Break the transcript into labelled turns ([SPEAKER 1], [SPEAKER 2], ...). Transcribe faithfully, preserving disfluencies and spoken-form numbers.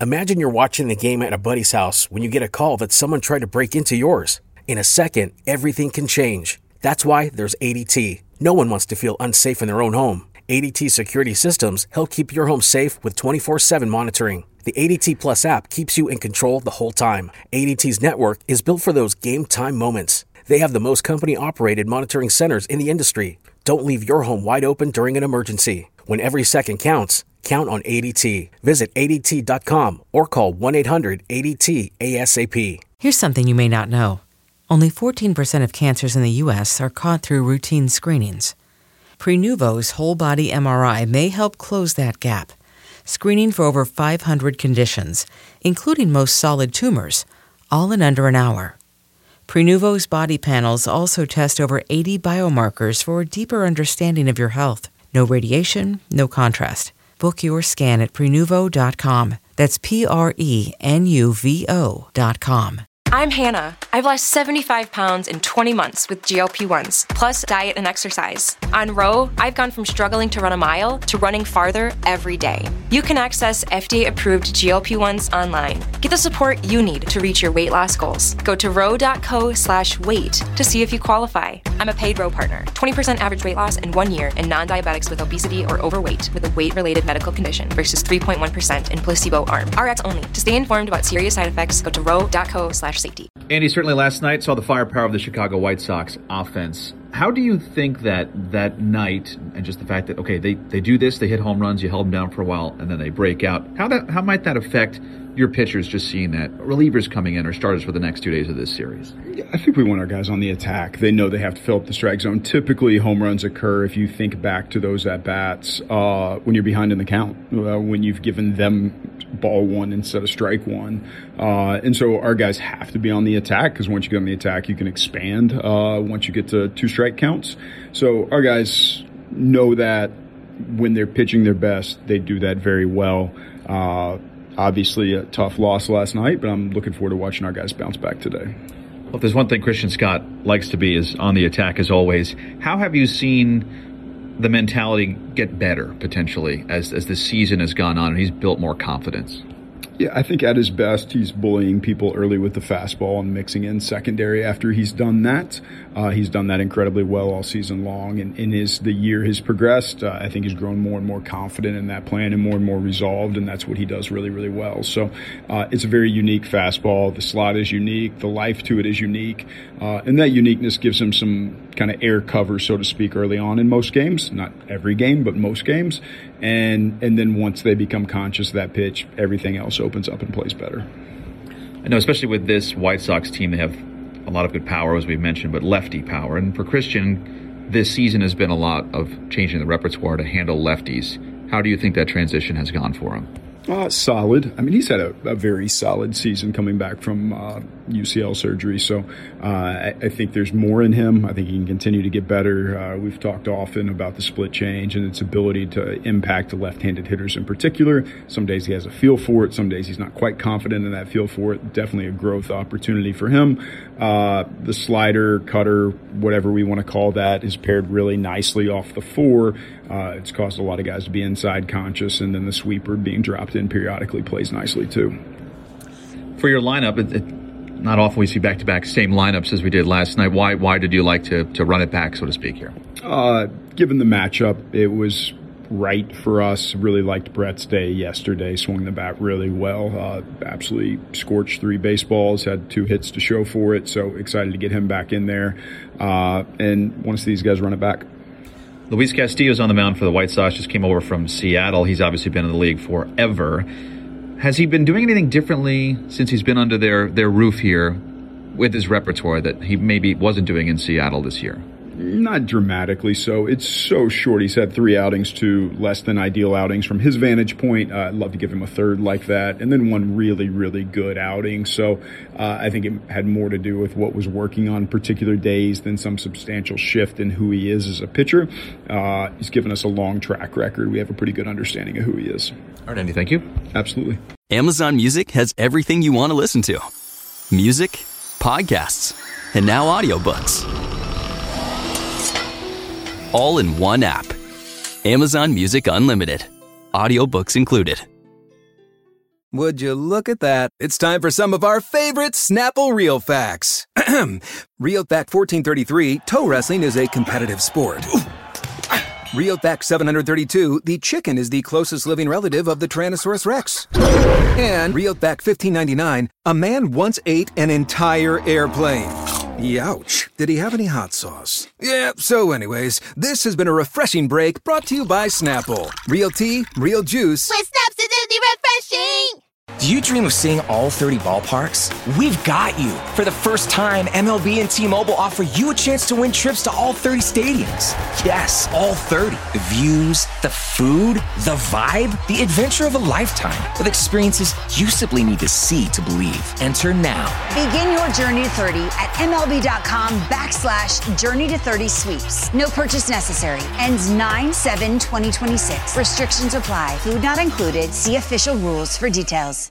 [SPEAKER 1] Imagine you're watching the game at a buddy's house when you get a call that someone tried to break into yours. In a second, everything can change. That's why there's A D T. No one wants to feel unsafe in their own home. A D T security systems help keep your home safe with twenty-four seven monitoring. The A D T Plus app keeps you in control the whole time. A D T's network is built for those game time moments. They have the most company-operated monitoring centers in the industry. Don't leave your home wide open during an emergency. When every second counts, count on A D T. Visit A D T dot com or call one eight hundred A D T A S A P.
[SPEAKER 2] Here's something you may not know. Only fourteen percent of cancers in the U S are caught through routine screenings. Prenuvo's whole-body M R I may help close that gap, screening for over five hundred conditions, including most solid tumors, all in under an hour. Prenuvo's body panels also test over eighty biomarkers for a deeper understanding of your health. No radiation, no contrast. Book your scan at Prenuvo dot com. That's P R E N U V O dot com.
[SPEAKER 3] I'm Hannah. I've lost seventy-five pounds in twenty months with G L P ones, plus diet and exercise. On Row, I've gone from struggling to run a mile to running farther every day. You can access F D A-approved G L P ones online. Get the support you need to reach your weight loss goals. Go to row.co slash weight to see if you qualify. I'm a paid Row partner. twenty percent average weight loss in one year in non-diabetics with obesity or overweight with a weight-related medical condition versus three point one percent in placebo arm. R X only. To stay informed about serious side effects, go to row.co slash safety.
[SPEAKER 4] Andy, certainly last night saw the firepower of the Chicago White Sox offense. How do you think that that night, and just the fact that, okay, they, they do this, they hit home runs, you held them down for a while, and then they break out. How that how might that affect your pitchers just seeing that? Relievers coming in or starters for the next two days of this series?
[SPEAKER 5] I think we want our guys on the attack. They know they have to fill up the strike zone. Typically, home runs occur, if you think back to those at-bats, uh, when you're behind in the count, uh, when you've given them ball one instead of strike one. Uh, and so our guys have to be on the attack, because once you get on the attack, you can expand uh, once you get to two strike counts. So our guys know that when they're pitching their best, they do that very well. Uh, obviously, a tough loss last night, but I'm looking forward to watching our guys bounce back today.
[SPEAKER 4] Well, if there's one thing Christian Scott likes to be is on the attack as always. How have you seen the mentality get better potentially as as the season has gone on and he's built more confidence?
[SPEAKER 5] Yeah, I think at his best, he's bullying people early with the fastball and mixing in secondary after he's done that. Uh, he's done that incredibly well all season long. And in his the year has progressed, uh, I think he's grown more and more confident in that plan and more and more resolved, and that's what he does really, really well. So uh, it's a very unique fastball. The slot is unique. The life to it is unique. Uh, and that uniqueness gives him some kind of air cover, so to speak, early on in most games. Not every game, but most games. And and then once they become conscious of that pitch, everything else opens up and plays better.
[SPEAKER 4] I know, especially with this White Sox team, they have a lot of good power, as we've mentioned, but lefty power. And for Christian, this season has been a lot of changing the repertoire to handle lefties. How do you think that transition has gone for him?
[SPEAKER 5] Uh, solid. I mean, he's had a, a very solid season coming back from uh, U C L surgery. So uh, I, I think there's more in him. I think he can continue to get better. Uh, we've talked often about the split change and its ability to impact the left-handed hitters in particular. Some days he has a feel for it. Some days he's not quite confident in that feel for it. Definitely a growth opportunity for him. Uh, the slider, cutter, whatever we want to call that, is paired really nicely off the four. Uh, it's caused a lot of guys to be inside conscious, and then the sweeper being dropped in periodically plays nicely too.
[SPEAKER 4] For your lineup, it, it, not often we see back-to-back same lineups as we did last night. Why why did you like to, to run it back, so to speak, here?
[SPEAKER 5] Uh, given the matchup, it was right for us. Really liked Brett's day yesterday. Swung the bat really well. Uh, absolutely scorched three baseballs. Had two hits to show for it. So excited to get him back in there. Uh, and want to see these guys run it back.
[SPEAKER 4] Luis Castillo's on the mound for the White Sox. Just came over from Seattle. He's obviously been in the league forever. Has he been doing anything differently since he's been under their, their roof here with his repertoire that he maybe wasn't doing in Seattle this year?
[SPEAKER 5] Not dramatically so. It's so short. He's had three outings, two less than ideal outings from his vantage point. Uh, I'd love to give him a third like that. And then one really, really good outing. So uh, I think it had more to do with what was working on particular days than some substantial shift in who he is as a pitcher. Uh, he's given us a long track record. We have a pretty good understanding of who he is.
[SPEAKER 4] All right, Andy, thank you.
[SPEAKER 5] Absolutely.
[SPEAKER 6] Amazon Music has everything you want to listen to. Music, podcasts, and now audiobooks. All in one app. Amazon Music Unlimited. Audiobooks included.
[SPEAKER 7] Would you look at that? It's time for some of our favorite Snapple Real Facts. Real Fact fourteen thirty-three, toe wrestling is a competitive sport. Real Fact seven hundred thirty-two, the chicken is the closest living relative of the Tyrannosaurus Rex. And Real Fact fifteen ninety-nine, a man once ate an entire airplane. Youch. Did he have any hot sauce? Yeah, so anyways, this has been a refreshing break brought to you by Snapple. Real tea, real juice.
[SPEAKER 8] With Snaps, it's refreshing!
[SPEAKER 9] Do you dream of seeing all thirty ballparks? We've got you. For the first time, M L B and T-Mobile offer you a chance to win trips to all thirty stadiums. Yes, all thirty. The views, the food, the vibe, the adventure of a lifetime. With experiences you simply need to see to believe. Enter now.
[SPEAKER 8] Begin your journey to thirty at MLB.com backslash journey to thirty sweeps. No purchase necessary. Ends nine seven twenty twenty-six. Restrictions apply. Food not included. See official rules for details.